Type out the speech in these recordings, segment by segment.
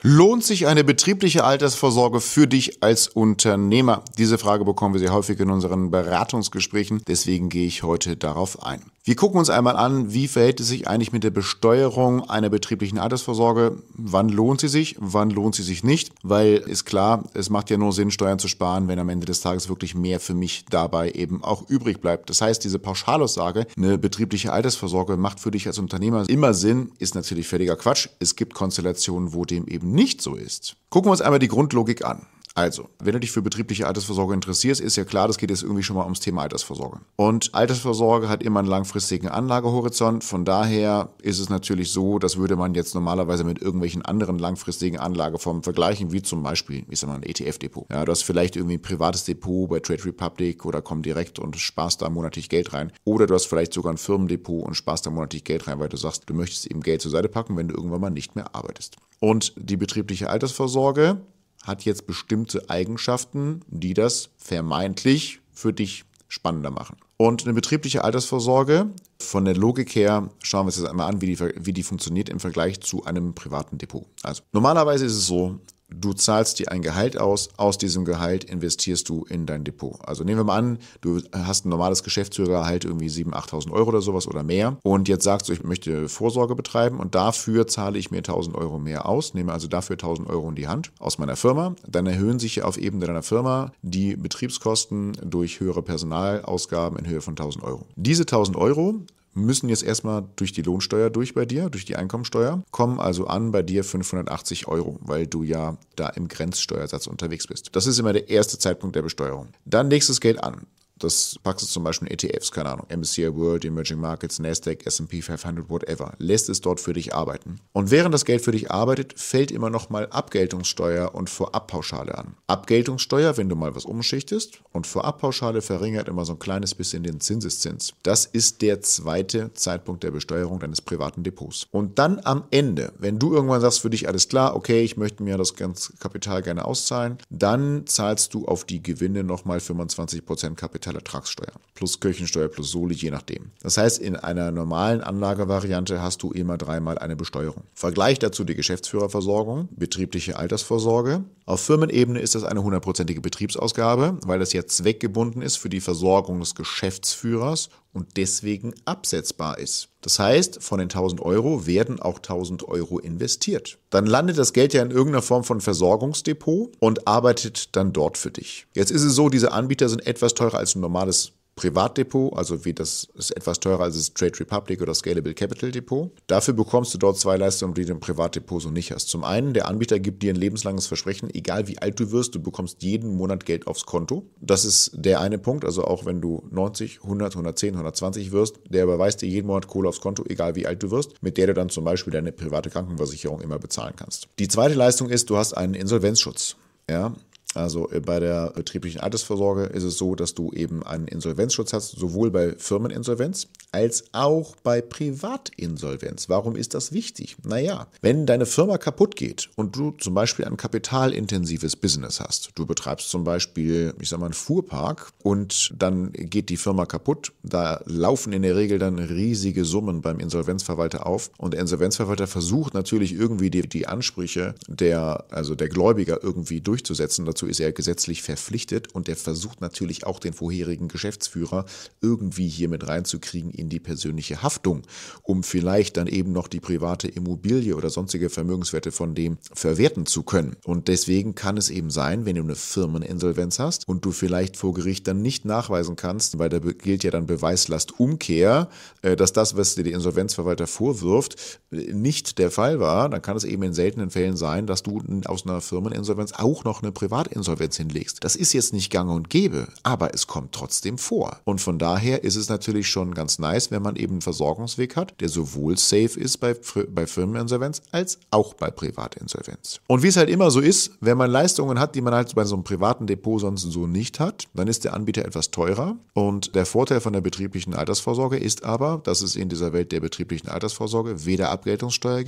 Lohnt sich eine betriebliche Altersvorsorge für dich als Unternehmer? Diese Frage bekommen wir sehr häufig in unseren Beratungsgesprächen, deswegen gehe ich heute darauf ein. Wir gucken uns einmal an, wie verhält es sich eigentlich mit der Besteuerung einer betrieblichen Altersvorsorge? Wann lohnt sie sich, wann lohnt sie sich nicht? Weil ist klar, es macht ja nur Sinn, Steuern zu sparen, wenn am Ende des Tages wirklich mehr für mich dabei eben auch übrig bleibt. Das heißt, diese Pauschalaussage, eine betriebliche Altersvorsorge macht für dich als Unternehmer immer Sinn, ist natürlich völliger Quatsch. Es gibt Konstellationen, wo dem eben nicht so ist. Gucken wir uns einmal die Grundlogik an. Also, wenn du dich für betriebliche Altersvorsorge interessierst, ist ja klar, das geht jetzt irgendwie schon mal ums Thema Altersvorsorge. Und Altersvorsorge hat immer einen langfristigen Anlagehorizont. Von daher ist es natürlich so, das würde man jetzt normalerweise mit irgendwelchen anderen langfristigen Anlageformen vergleichen, wie zum Beispiel, ich sag mal, ein ETF-Depot. Ja, du hast vielleicht irgendwie ein privates Depot bei Trade Republic oder Comdirect und sparst da monatlich Geld rein. Oder du hast vielleicht sogar ein Firmendepot und sparst da monatlich Geld rein, weil du sagst, du möchtest eben Geld zur Seite packen, wenn du irgendwann mal nicht mehr arbeitest. Und die betriebliche Altersvorsorge hat jetzt bestimmte Eigenschaften, die das vermeintlich für dich spannender machen. Und eine betriebliche Altersvorsorge, von der Logik her, schauen wir uns jetzt einmal an, wie die funktioniert im Vergleich zu einem privaten Depot. Also normalerweise ist es so, du zahlst dir ein Gehalt aus diesem Gehalt investierst du in dein Depot. Also nehmen wir mal an, du hast ein normales Geschäftsführergehalt, irgendwie 7.000, 8.000 Euro oder sowas oder mehr und jetzt sagst du, ich möchte Vorsorge betreiben und dafür zahle ich mir 1.000 Euro mehr aus, nehme also dafür 1.000 Euro in die Hand aus meiner Firma. Dann erhöhen sich auf Ebene deiner Firma die Betriebskosten durch höhere Personalausgaben in Höhe von 1.000 Euro. Diese 1.000 Euro müssen jetzt erstmal durch die Lohnsteuer durch bei dir, durch die Einkommensteuer, kommen also an bei dir 580 Euro, weil du ja da im Grenzsteuersatz unterwegs bist. Das ist immer der erste Zeitpunkt der Besteuerung. Dann legst du das Geld an. Das packst du zum Beispiel in ETFs, keine Ahnung, MSCI World, Emerging Markets, Nasdaq, S&P 500, whatever. Lässt es dort für dich arbeiten. Und während das Geld für dich arbeitet, fällt immer nochmal Abgeltungssteuer und Vorabpauschale an. Abgeltungssteuer, wenn du mal was umschichtest, und Vorabpauschale verringert immer so ein kleines bisschen den Zinseszins. Das ist der zweite Zeitpunkt der Besteuerung deines privaten Depots. Und dann am Ende, wenn du irgendwann sagst, für dich alles klar, okay, ich möchte mir das ganze Kapital gerne auszahlen, dann zahlst du auf die Gewinne nochmal 25% Kapitalertragssteuer plus Kirchensteuer plus Soli, je nachdem. Das heißt, in einer normalen Anlagevariante hast du immer dreimal eine Besteuerung. Vergleich dazu die Geschäftsführerversorgung, betriebliche Altersvorsorge. Auf Firmenebene ist das eine 100%ige Betriebsausgabe, weil das ja zweckgebunden ist für die Versorgung des Geschäftsführers und deswegen absetzbar ist. Das heißt, von den 1.000 Euro werden auch 1.000 Euro investiert. Dann landet das Geld ja in irgendeiner Form von Versorgungsdepot und arbeitet dann dort für dich. Jetzt ist es so, diese Anbieter sind etwas teurer als ein normales Privatdepot, also wie das ist etwas teurer als das Trade Republic oder Scalable Capital Depot. Dafür bekommst du dort zwei Leistungen, die du im Privatdepot so nicht hast. Zum einen, der Anbieter gibt dir ein lebenslanges Versprechen, egal wie alt du wirst, du bekommst jeden Monat Geld aufs Konto. Das ist der eine Punkt, also auch wenn du 90, 100, 110, 120 wirst, der überweist dir jeden Monat Kohle aufs Konto, egal wie alt du wirst, mit der du dann zum Beispiel deine private Krankenversicherung immer bezahlen kannst. Die zweite Leistung ist, du hast einen Insolvenzschutz. Ja. Also bei der betrieblichen Altersvorsorge ist es so, dass du eben einen Insolvenzschutz hast, sowohl bei Firmeninsolvenz als auch bei Privatinsolvenz. Warum ist das wichtig? Naja, wenn deine Firma kaputt geht und du zum Beispiel ein kapitalintensives Business hast, du betreibst zum Beispiel, ich sag mal, einen Fuhrpark und dann geht die Firma kaputt, da laufen in der Regel dann riesige Summen beim Insolvenzverwalter auf und der Insolvenzverwalter versucht natürlich irgendwie die Ansprüche der Gläubiger irgendwie durchzusetzen. Dazu ist er gesetzlich verpflichtet und er versucht natürlich auch den vorherigen Geschäftsführer irgendwie hier mit reinzukriegen in die persönliche Haftung, um vielleicht dann eben noch die private Immobilie oder sonstige Vermögenswerte von dem verwerten zu können. Und deswegen kann es eben sein, wenn du eine Firmeninsolvenz hast und du vielleicht vor Gericht dann nicht nachweisen kannst, weil da gilt ja dann Beweislastumkehr, dass das, was dir der Insolvenzverwalter vorwirft, nicht der Fall war, dann kann es eben in seltenen Fällen sein, dass du aus einer Firmeninsolvenz auch noch eine Privatinsolvenz hinlegst. Das ist jetzt nicht gang und gäbe, aber es kommt trotzdem vor. Und von daher ist es natürlich schon ganz nice, wenn man eben einen Versorgungsweg hat, der sowohl safe ist bei Firmeninsolvenz als auch bei Privatinsolvenz. Und wie es halt immer so ist, wenn man Leistungen hat, die man halt bei so einem privaten Depot sonst so nicht hat, dann ist der Anbieter etwas teurer. Und der Vorteil von der betrieblichen Altersvorsorge ist aber, dass es in dieser Welt der betrieblichen Altersvorsorge weder Abgeltungssteuer gibt,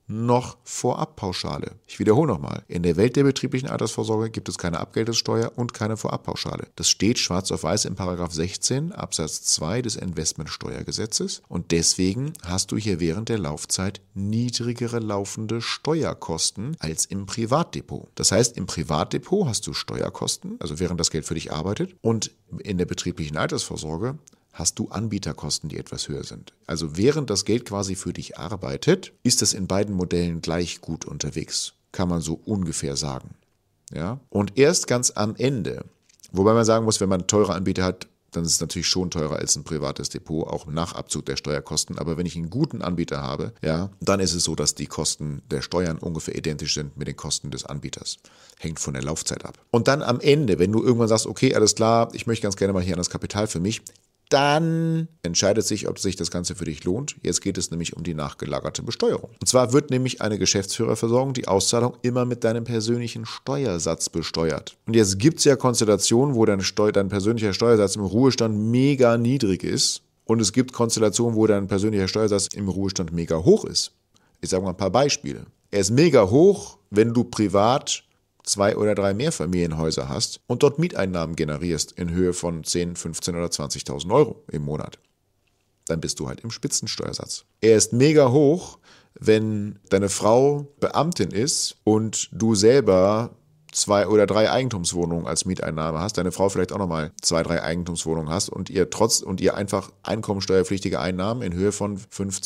noch Vorabpauschale. Ich wiederhole nochmal. In der Welt der betrieblichen Altersvorsorge gibt es keine Abgeltungssteuer und keine Vorabpauschale. Das steht schwarz auf weiß in Paragraph 16 Absatz 2 des Investmentsteuergesetzes und deswegen hast du hier während der Laufzeit niedrigere laufende Steuerkosten als im Privatdepot. Das heißt, im Privatdepot hast du Steuerkosten, also während das Geld für dich arbeitet, und in der betrieblichen Altersvorsorge hast du Anbieterkosten, die etwas höher sind. Also während das Geld quasi für dich arbeitet, ist es in beiden Modellen gleich gut unterwegs. Kann man so ungefähr sagen. Ja? Und erst ganz am Ende, wobei man sagen muss, wenn man teure Anbieter hat, dann ist es natürlich schon teurer als ein privates Depot, auch nach Abzug der Steuerkosten. Aber wenn ich einen guten Anbieter habe, ja, dann ist es so, dass die Kosten der Steuern ungefähr identisch sind mit den Kosten des Anbieters. Hängt von der Laufzeit ab. Und dann am Ende, wenn du irgendwann sagst, okay, alles klar, ich möchte ganz gerne mal hier an das Kapital für mich, dann entscheidet sich, ob sich das Ganze für dich lohnt. Jetzt geht es nämlich um die nachgelagerte Besteuerung. Und zwar wird nämlich eine Geschäftsführerversorgung die Auszahlung immer mit deinem persönlichen Steuersatz besteuert. Und jetzt gibt es ja Konstellationen, wo dein persönlicher Steuersatz im Ruhestand mega niedrig ist. Und es gibt Konstellationen, wo dein persönlicher Steuersatz im Ruhestand mega hoch ist. Ich sage mal ein paar Beispiele. Er ist mega hoch, wenn du privat 2 oder 3 Mehrfamilienhäuser hast und dort Mieteinnahmen generierst in Höhe von 10, 15 oder 20.000 Euro im Monat. Dann bist du halt im Spitzensteuersatz. Er ist mega hoch, wenn deine Frau Beamtin ist und du selber 2 oder 3 Eigentumswohnungen als Mieteinnahme hast, deine Frau vielleicht auch nochmal 2, 3 Eigentumswohnungen hast und ihr einfach einkommensteuerpflichtige Einnahmen in Höhe von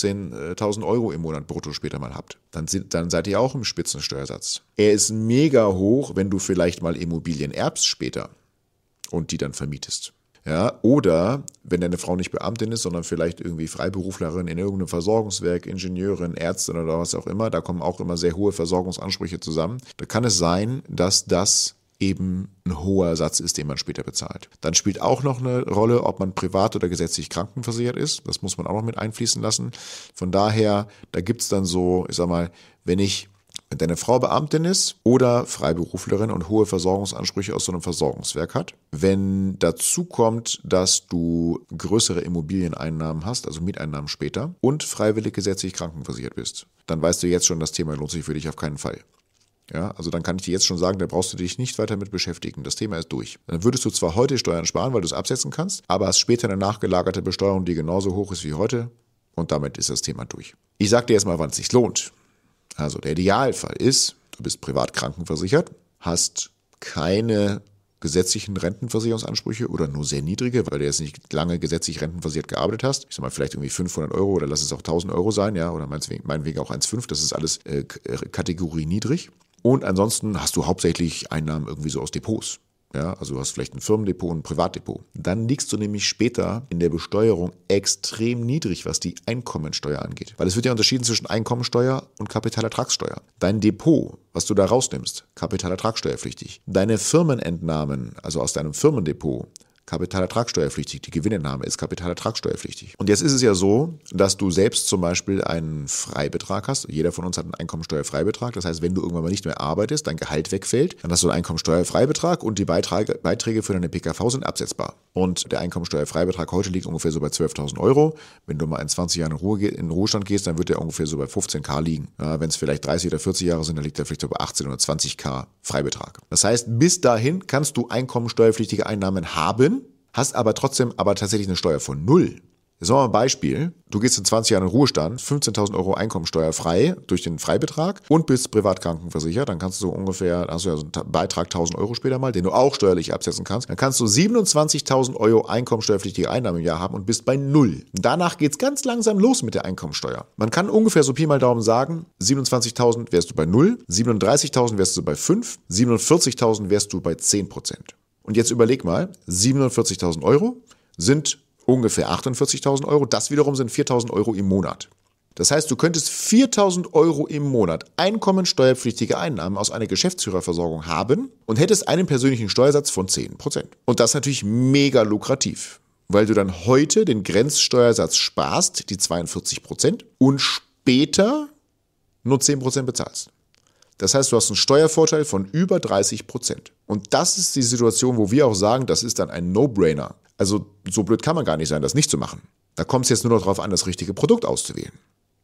15.000 Euro im Monat brutto später mal habt. Dann seid ihr auch im Spitzensteuersatz. Er ist mega hoch, wenn du vielleicht mal Immobilien erbst später und die dann vermietest. Ja, oder wenn deine Frau nicht Beamtin ist, sondern vielleicht irgendwie Freiberuflerin in irgendeinem Versorgungswerk, Ingenieurin, Ärztin oder was auch immer, da kommen auch immer sehr hohe Versorgungsansprüche zusammen. Da kann es sein, dass das eben ein hoher Satz ist, den man später bezahlt. Dann spielt auch noch eine Rolle, ob man privat oder gesetzlich krankenversichert ist. Das muss man auch noch mit einfließen lassen. Von daher, da gibt es dann so, ich sag mal, wenn deine Frau Beamtin ist oder Freiberuflerin und hohe Versorgungsansprüche aus so einem Versorgungswerk hat. Wenn dazu kommt, dass du größere Immobilieneinnahmen hast, also Mieteinnahmen später, und freiwillig gesetzlich krankenversichert bist, dann weißt du jetzt schon, das Thema lohnt sich für dich auf keinen Fall. Ja, also dann kann ich dir jetzt schon sagen, da brauchst du dich nicht weiter mit beschäftigen. Das Thema ist durch. Dann würdest du zwar heute Steuern sparen, weil du es absetzen kannst, aber hast später eine nachgelagerte Besteuerung, die genauso hoch ist wie heute, und damit ist das Thema durch. Ich sag dir jetzt mal, wann es sich lohnt. Also der Idealfall ist, du bist privat krankenversichert, hast keine gesetzlichen Rentenversicherungsansprüche oder nur sehr niedrige, weil du jetzt nicht lange gesetzlich rentenversichert gearbeitet hast. Ich sag mal, vielleicht irgendwie 500 Euro oder lass es auch 1.000 Euro sein, ja, oder meinetwegen auch 1,5, das ist alles Kategorie niedrig. Und ansonsten hast du hauptsächlich Einnahmen irgendwie so aus Depots. Ja, also du hast vielleicht ein Firmendepot und ein Privatdepot. Dann liegst du nämlich später in der Besteuerung extrem niedrig, was die Einkommensteuer angeht. Weil es wird ja unterschieden zwischen Einkommensteuer und Kapitalertragssteuer. Dein Depot, was du da rausnimmst, kapitalertragssteuerpflichtig. Deine Firmenentnahmen, also aus deinem Firmendepot, kapitalertragssteuerpflichtig. Die Gewinnentnahme ist kapitalertragssteuerpflichtig. Und jetzt ist es ja so, dass du selbst zum Beispiel einen Freibetrag hast. Jeder von uns hat einen Einkommensteuerfreibetrag. Das heißt, wenn du irgendwann mal nicht mehr arbeitest, dein Gehalt wegfällt, dann hast du einen Einkommensteuerfreibetrag und die Beiträge für deine PKV sind absetzbar. Und der Einkommensteuerfreibetrag heute liegt ungefähr so bei 12.000 Euro. Wenn du mal in 20 Jahren in den Ruhestand gehst, dann wird der ungefähr so bei 15.000 liegen. Ja, wenn es vielleicht 30 oder 40 Jahre sind, dann liegt der vielleicht so bei 18 oder 20.000 Freibetrag. Das heißt, bis dahin kannst du einkommensteuerpflichtige Einnahmen haben, hast aber tatsächlich eine Steuer von 0. Jetzt machen wir ein Beispiel. Du gehst in 20 Jahren in Ruhestand, 15.000 Euro einkommensteuerfrei durch den Freibetrag und bist privat krankenversichert. Dann kannst du hast du ja so einen Beitrag 1.000 Euro später mal, den du auch steuerlich absetzen kannst. Dann kannst du 27.000 Euro einkommensteuerpflichtige Einnahmen im Jahr haben und bist bei 0. Danach geht's ganz langsam los mit der Einkommensteuer. Man kann ungefähr so Pi mal Daumen sagen, 27.000 wärst du bei 0, 37.000 wärst du bei 5, 47.000 wärst du bei 10%. Und jetzt überleg mal, 47.000 Euro sind ungefähr 48.000 Euro. Das wiederum sind 4.000 Euro im Monat. Das heißt, du könntest 4.000 Euro im Monat einkommensteuerpflichtige Einnahmen aus einer Geschäftsführerversorgung haben und hättest einen persönlichen Steuersatz von 10%. Und das ist natürlich mega lukrativ, weil du dann heute den Grenzsteuersatz sparst, die 42%, und später nur 10% bezahlst. Das heißt, du hast einen Steuervorteil von über 30%. Und das ist die Situation, wo wir auch sagen, das ist dann ein No-Brainer. Also so blöd kann man gar nicht sein, das nicht zu machen. Da kommt es jetzt nur noch darauf an, das richtige Produkt auszuwählen.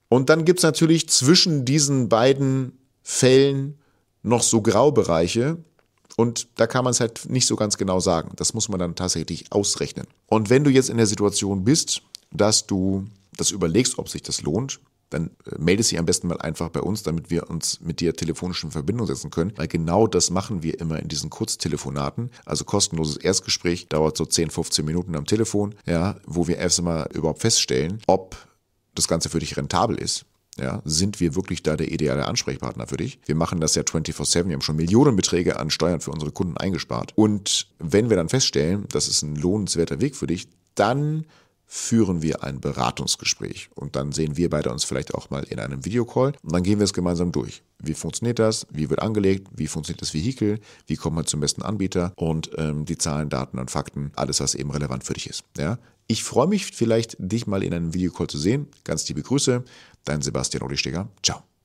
Und dann gibt es natürlich zwischen diesen beiden Fällen noch so Graubereiche. Und da kann man es halt nicht so ganz genau sagen. Das muss man dann tatsächlich ausrechnen. Und wenn du jetzt in der Situation bist, dass du das überlegst, ob sich das lohnt, dann melde dich am besten mal einfach bei uns, damit wir uns mit dir telefonisch in Verbindung setzen können. Weil genau das machen wir immer in diesen Kurztelefonaten. Also kostenloses Erstgespräch, dauert so 10, 15 Minuten am Telefon, ja, wo wir erst einmal überhaupt feststellen, ob das Ganze für dich rentabel ist. Ja, sind wir wirklich da der ideale Ansprechpartner für dich? Wir machen das ja 24/7, wir haben schon Millionenbeträge an Steuern für unsere Kunden eingespart. Und wenn wir dann feststellen, das ist ein lohnenswerter Weg für dich, dann führen wir ein Beratungsgespräch. Und dann sehen wir beide uns vielleicht auch mal in einem Videocall und dann gehen wir es gemeinsam durch. Wie funktioniert das? Wie wird angelegt? Wie funktioniert das Vehikel? Wie kommt man zum besten Anbieter? Und die Zahlen, Daten und Fakten, alles, was eben relevant für dich ist. Ja? Ich freue mich vielleicht, dich mal in einem Videocall zu sehen. Ganz liebe Grüße, dein Sebastian Odistegger. Ciao.